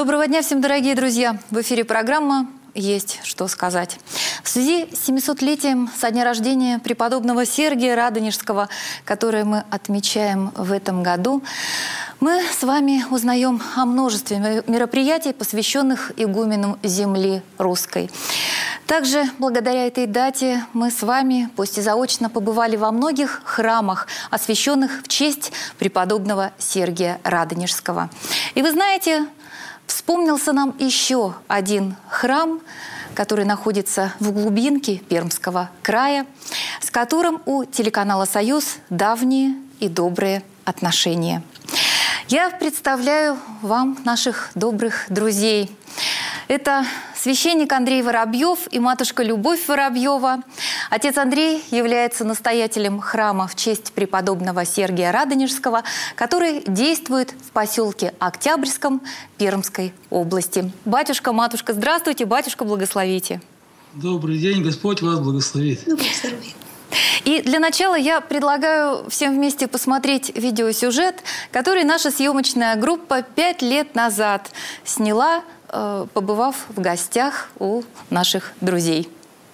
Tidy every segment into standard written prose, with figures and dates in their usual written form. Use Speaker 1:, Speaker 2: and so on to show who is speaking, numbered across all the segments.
Speaker 1: Доброго дня всем, дорогие друзья! В эфире программа «Есть что сказать». В связи с 700-летием со дня рождения преподобного Сергия Радонежского, которое мы отмечаем в этом году, мы с вами узнаем о множестве мероприятий, посвященных игумену земли русской. Также благодаря этой дате мы с вами, пусть и заочно, побывали во многих храмах, освященных в честь преподобного Сергия Радонежского. И вы знаете, вспомнился нам еще один храм, который находится в глубинке Пермского края, с которым у телеканала «Союз» давние и добрые отношения. Я представляю вам наших добрых друзей. Это священник Андрей Воробьев и матушка Любовь Воробьева. Отец Андрей является настоятелем храма в честь преподобного Сергия Радонежского, который действует в поселке Октябрьском Пермской области. Батюшка, матушка, здравствуйте, батюшка, благословите.
Speaker 2: Добрый день, Господь вас благословит.
Speaker 3: Доброе здоровье.
Speaker 1: И для начала я предлагаю всем вместе посмотреть видеосюжет, который наша съемочная группа 5 лет назад сняла, побывав в гостях у наших друзей.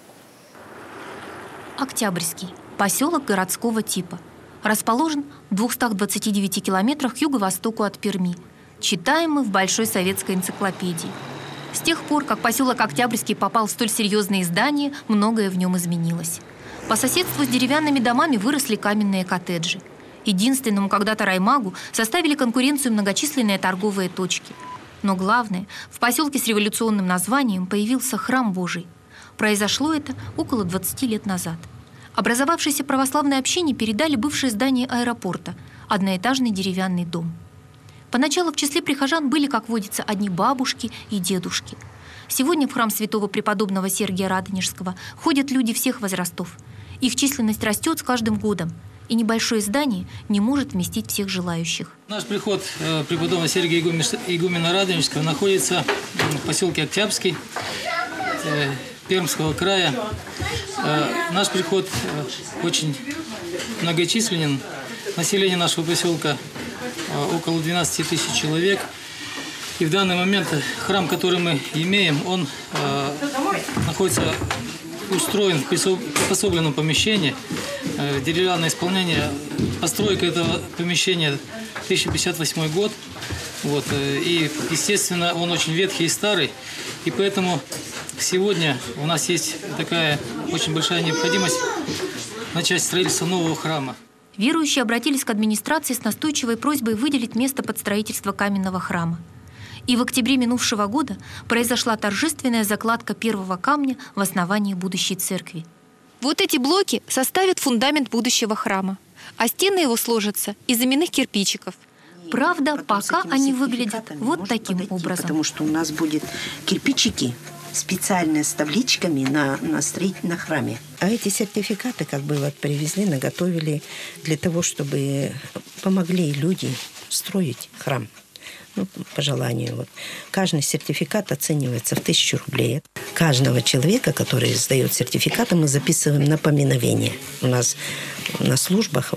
Speaker 4: Октябрьский. Поселок городского типа. Расположен в 229 километрах к юго-востоку от Перми. Читаем мы в Большой советской энциклопедии. С тех пор, как поселок Октябрьский попал в столь серьезные здания, многое в нем изменилось. По соседству с деревянными домами выросли каменные коттеджи. Единственному когда-то раймагу составили конкуренцию многочисленные торговые точки. Но главное, в поселке с революционным названием появился храм Божий. Произошло это около 20 лет назад. Образовавшиеся православные общине передали бывшее здание аэропорта, одноэтажный деревянный дом. Поначалу в числе прихожан были, как водится, одни бабушки и дедушки. Сегодня в храм святого преподобного Сергия Радонежского ходят люди всех возрастов. Их численность растет с каждым годом, и небольшое здание не может вместить всех желающих.
Speaker 2: Наш приход преподобного Сергия игумена Радонежского находится в поселке Октябрьский Пермского края. Наш приход очень многочисленен. Население нашего поселка около 12 тысяч человек. И в данный момент храм, который мы имеем, он находится устроен в приспособленном помещении. Деревянное исполнение, постройка этого помещения 1058 год. Вот, и, естественно, он очень ветхий и старый. И поэтому сегодня у нас есть такая очень большая необходимость начать строительство нового храма.
Speaker 4: Верующие обратились к администрации с настойчивой просьбой выделить место под строительство каменного храма. И в октябре минувшего года произошла торжественная закладка первого камня в основании будущей церкви.
Speaker 5: Вот эти блоки составят фундамент будущего храма, а стены его сложатся из именных кирпичиков.
Speaker 4: Правда, пока они выглядят вот таким образом.
Speaker 3: Потому что у нас будут кирпичики специально с табличками на храме. А эти сертификаты привезли, наготовили для того, чтобы помогли люди строить храм. По желанию. Каждый сертификат оценивается в 1000 рублей. Каждого человека, который сдает сертификаты, мы записываем на поминовение. У нас на службах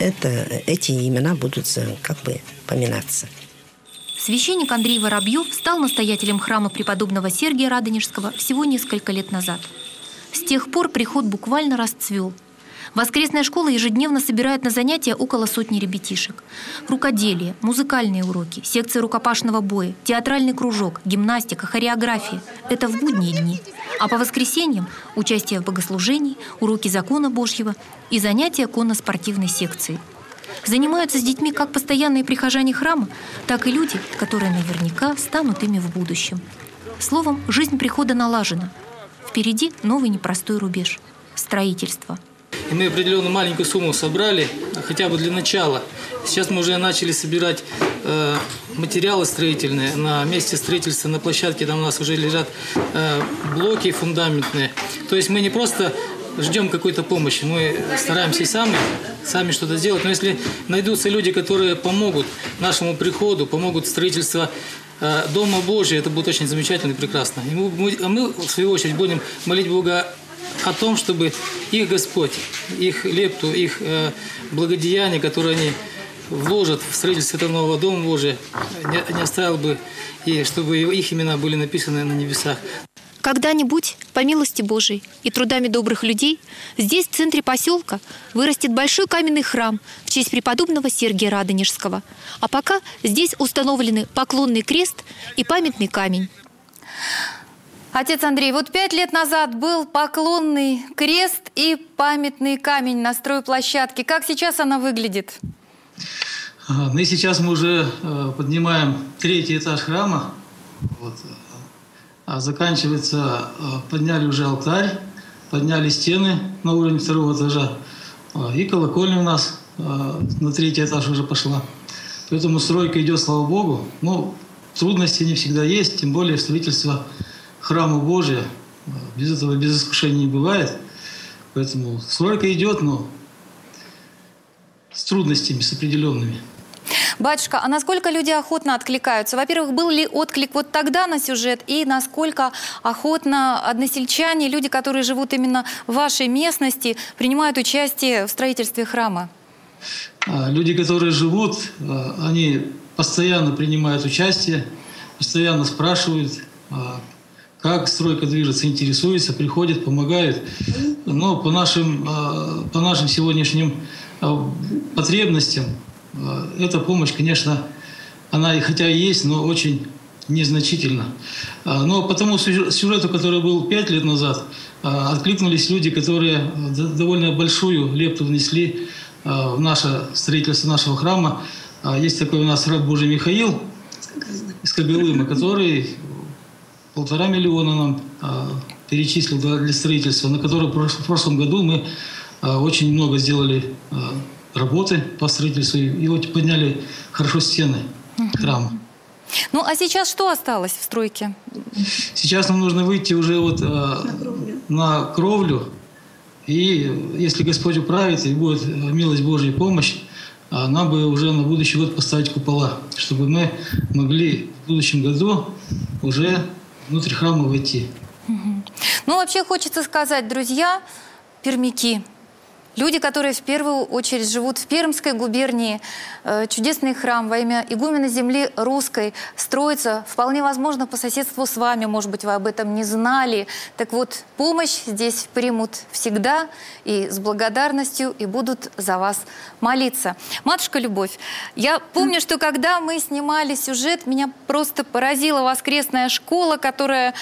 Speaker 3: эти имена будут поминаться.
Speaker 4: Священник Андрей Воробьев стал настоятелем храма преподобного Сергия Радонежского всего несколько лет назад. С тех пор приход буквально расцвел. Воскресная школа ежедневно собирает на занятия около 100 ребятишек. Рукоделие, музыкальные уроки, секция рукопашного боя, театральный кружок, гимнастика, хореография – это в будние дни. А по воскресеньям – участие в богослужении, уроки закона Божьего и занятия конно-спортивной секции. Занимаются с детьми как постоянные прихожане храма, так и люди, которые наверняка станут ими в будущем. Словом, жизнь прихода налажена. Впереди новый непростой рубеж – строительство.
Speaker 2: И мы определенную маленькую сумму собрали, хотя бы для начала. Сейчас мы уже начали собирать материалы строительные. На месте строительства, на площадке, там у нас уже лежат блоки фундаментные. То есть мы не просто ждем какой-то помощи, мы стараемся и сами что-то сделать. Но если найдутся люди, которые помогут нашему приходу, помогут строительству Дома Божия, это будет очень замечательно и прекрасно. И мы, в свою очередь, будем молить Бога о том, чтобы их Господь, их лепту, их благодеяние, которое они вложат в строительство этого нового Дома Божия, не оставил бы, и чтобы их имена были написаны на небесах.
Speaker 5: Когда-нибудь, по милости Божией и трудами добрых людей, здесь, в центре поселка, вырастет большой каменный храм в честь преподобного Сергия Радонежского. А пока здесь установлены поклонный крест и памятный камень.
Speaker 1: Отец Андрей, вот 5 лет назад был поклонный крест и памятный камень на стройплощадке. Как сейчас она выглядит?
Speaker 2: Ну и сейчас мы уже поднимаем 3-й этаж храма. Вот. Заканчивается, подняли уже алтарь, подняли стены на уровень 2-го этажа. И колокольня у нас на 3-й этаж уже пошла. Поэтому стройка идет, слава Богу. Но трудности не всегда есть, тем более строительство храма Божия. Без этого, без искушений не бывает. Поэтому стройка идет, но с трудностями, с определенными.
Speaker 1: Батюшка, а насколько люди охотно откликаются? Во-первых, был ли отклик вот тогда на сюжет? И насколько охотно односельчане, люди, которые живут именно в вашей местности, принимают участие в строительстве храма?
Speaker 2: Люди, которые живут, они постоянно принимают участие, постоянно спрашивают, как стройка движется, интересуются, приходят, помогают. Но по нашим сегодняшним потребностям эта помощь, конечно, она хотя и есть, но очень незначительна. Но по тому сюжету, который был 5 лет назад, откликнулись люди, которые довольно большую лепту внесли в наше строительство нашего храма. Есть такой у нас раб Божий Михаил из Когалыма, который 1,5 миллиона нам перечислил для строительства, на который в прошлом году мы очень много сделали работы по строительству и вот подняли хорошо стены храма.
Speaker 1: Ну а сейчас что осталось в стройке?
Speaker 2: Сейчас нам нужно выйти уже вот на кровлю. И если Господь управит и будет милость Божья и помощь, нам бы уже на будущий год поставить купола, чтобы мы могли в будущем году уже внутрь храма войти.
Speaker 1: Ну вообще хочется сказать, друзья, пермяки, люди, которые в первую очередь живут в Пермской губернии, чудесный храм во имя игумена земли русской строится, вполне возможно, по соседству с вами, может быть, вы об этом не знали. Так вот, помощь здесь примут всегда и с благодарностью, и будут за вас молиться. Матушка Любовь, я помню, что когда мы снимали сюжет, меня просто поразила воскресная школа, которая...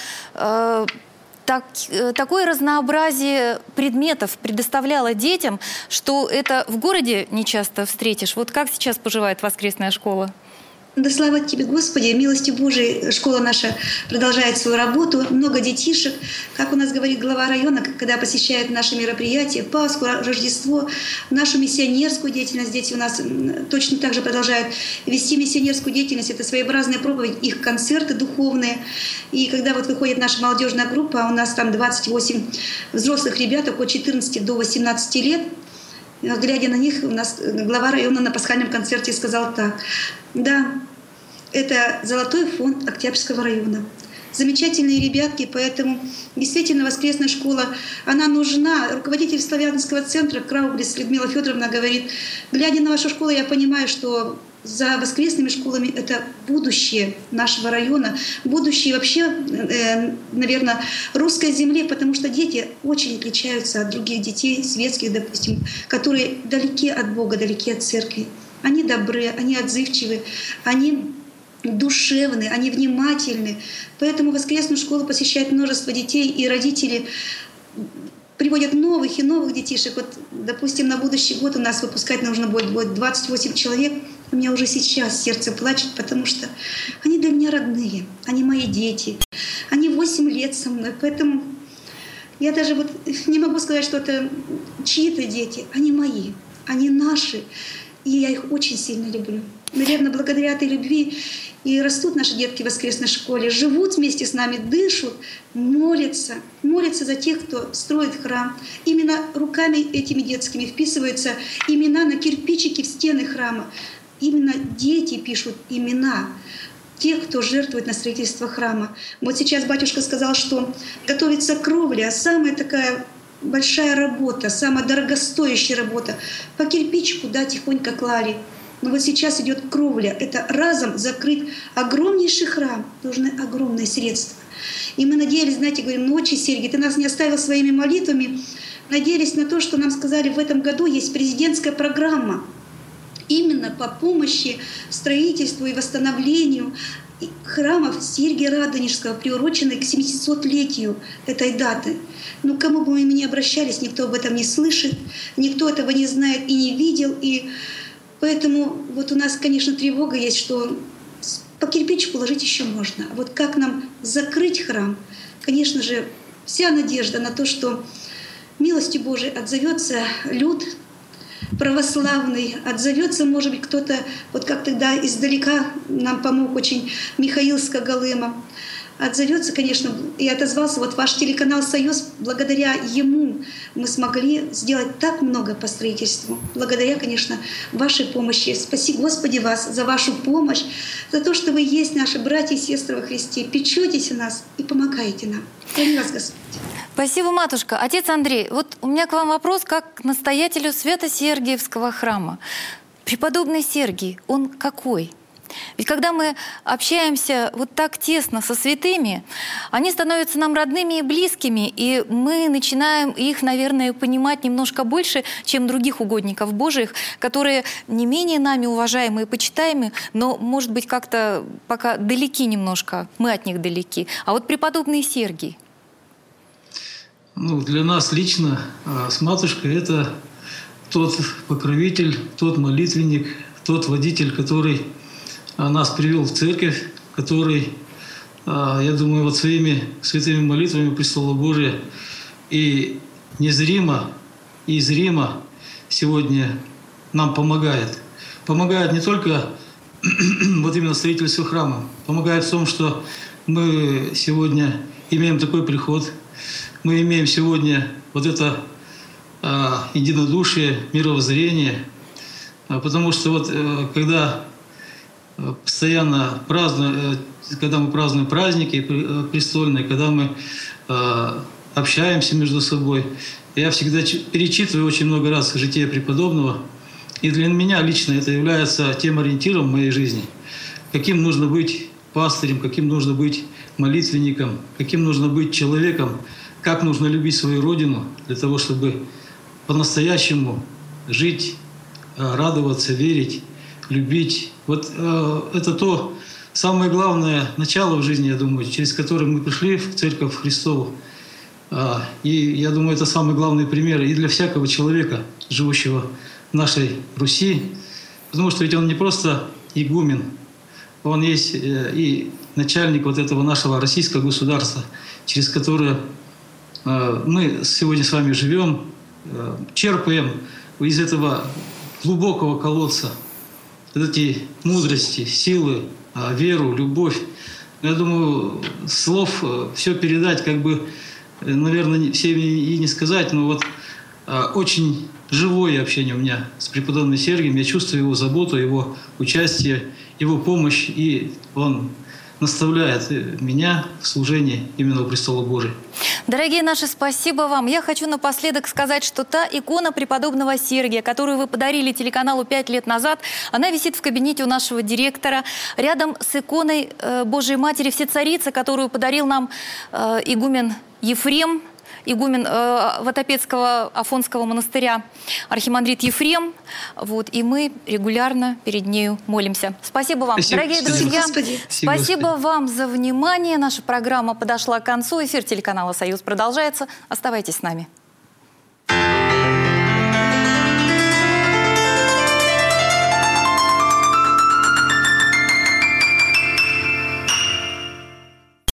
Speaker 1: такое разнообразие предметов предоставляла детям, что это в городе не часто встретишь. Вот как сейчас поживает воскресная школа?
Speaker 6: Да слава Тебе, Господи, милостью Божией школа наша продолжает свою работу. Много детишек. Как у нас говорит глава района, когда посещает наши мероприятия, Пасху, Рождество, нашу миссионерскую деятельность, дети у нас точно так же продолжают вести миссионерскую деятельность. Это своеобразная проповедь, их концерты духовные. И когда вот выходит наша молодежная группа, у нас там 28 взрослых ребят, от 14 до 18 лет, глядя на них, у нас глава района на пасхальном концерте сказал так: да, это золотой фонд Октябрьского района. Замечательные ребятки, поэтому действительно воскресная школа, она нужна. Руководитель Славянского центра Краублес Людмила Федоровна говорит: глядя на вашу школу, я понимаю, что за воскресными школами это будущее нашего района, будущее вообще, наверное, русской земли, потому что дети очень отличаются от других детей, светских, допустим, которые далеки от Бога, далеки от церкви. Они добры, они отзывчивы, они душевны, они внимательны. Поэтому воскресную школу посещает множество детей, и родители приводят новых и новых детишек. Вот, допустим, на будущий год у нас выпускать нужно будет 28 человек. У меня уже сейчас сердце плачет, потому что они для меня родные, они мои дети. Они 8 лет со мной, поэтому я даже вот не могу сказать, что это чьи-то дети. Они мои, они наши, и я их очень сильно люблю. Наверное, благодаря этой любви и растут наши детки в воскресной школе, живут вместе с нами, дышат, молятся за тех, кто строит храм. Именно руками этими детскими вписываются имена на кирпичики в стены храма. Именно дети пишут имена тех, кто жертвует на строительство храма. Вот сейчас батюшка сказал, что готовится кровля, самая такая большая работа, самая дорогостоящая работа. По кирпичику, да, тихонько клали. Но вот сейчас идет кровля. Это разом закрыть огромнейший храм. Нужны огромные средства. И мы надеялись, знаете, говорим, ну, отче Сергий, ты нас не оставил своими молитвами. Надеялись на то, что нам сказали, в этом году есть президентская программа именно по помощи строительству и восстановлению храмов Сергия Радонежского, приуроченной к 700-летию этой даты. Но к кому бы мы ни обращались, никто об этом не слышит, никто этого не знает и не видел. И поэтому вот у нас, конечно, тревога есть, что по кирпичу положить еще можно. А вот как нам закрыть храм? Конечно же, вся надежда на то, что милостью Божией отзовется люд православный, отзовется, может быть, кто-то, вот как тогда издалека нам помог очень Михаил Скоголыма, отзовется, конечно, и отозвался вот ваш телеканал «Союз». Благодаря ему мы смогли сделать так много по строительству. Благодаря, конечно, вашей помощи. Спаси, Господи, вас за вашу помощь, за то, что вы есть наши братья и сестры во Христе. Печетесь о нас и помогаете нам. Храни вас, Господь.
Speaker 1: Спасибо, матушка. Отец Андрей, вот у меня к вам вопрос как к настоятелю Свято-Сергиевского храма. Преподобный Сергий, он какой? Ведь когда мы общаемся вот так тесно со святыми, они становятся нам родными и близкими, и мы начинаем их, наверное, понимать немножко больше, чем других угодников Божиих, которые не менее нами уважаемые и почитаемые, но, может быть, как-то пока далеки немножко, мы от них далеки. А вот преподобный Сергий.
Speaker 2: Ну, для нас лично с матушкой это тот покровитель, тот молитвенник, тот водитель, который нас привел в церковь, который, я думаю, вот своими святыми молитвами престола Божия и незримо, и зримо сегодня нам помогает. Помогает не только вот именно строительству храма, помогает в том, что мы сегодня имеем такой приход, мы имеем сегодня вот это единодушие, мировоззрение, потому что вот когда постоянно когда мы празднуем праздники престольные, когда мы общаемся между собой, я всегда перечитываю очень много раз житие преподобного, и для меня лично это является тем ориентиром в моей жизни, каким нужно быть пастырем, каким нужно быть молитвенником, каким нужно быть человеком, как нужно любить свою родину для того, чтобы по-настоящему жить, радоваться, верить, любить. Вот это то самое главное начало в жизни, я думаю, через которое мы пришли в Церковь Христову. И я думаю, это самый главный пример и для всякого человека, живущего в нашей Руси, потому что ведь он не просто игумен, он есть и начальник вот этого нашего российского государства, через которое мы сегодня с вами живем, черпаем из этого глубокого колодца эти мудрости, силы, веру, любовь. Я думаю, слов все передать, как бы, наверное, всем и не сказать, но вот очень живое общение у меня с преподобным Сергием. Я чувствую его заботу, его участие, его помощь, и он наставляет меня в служении именно у престола Божия.
Speaker 1: Дорогие наши, спасибо вам. Я хочу напоследок сказать, что та икона преподобного Сергия, которую вы подарили телеканалу 5 лет назад, она висит в кабинете у нашего директора, рядом с иконой Божией Матери Всецарицы, которую подарил нам игумен Ефрем, игумен Ватопецкого Афонского монастыря, архимандрит Ефрем. Вот, и мы регулярно перед нею молимся. Спасибо вам.
Speaker 2: Спасибо.
Speaker 1: Дорогие друзья, спасибо
Speaker 2: Господи.
Speaker 1: вам за внимание. Наша программа подошла к концу. Эфир телеканала «Союз» продолжается. Оставайтесь с нами.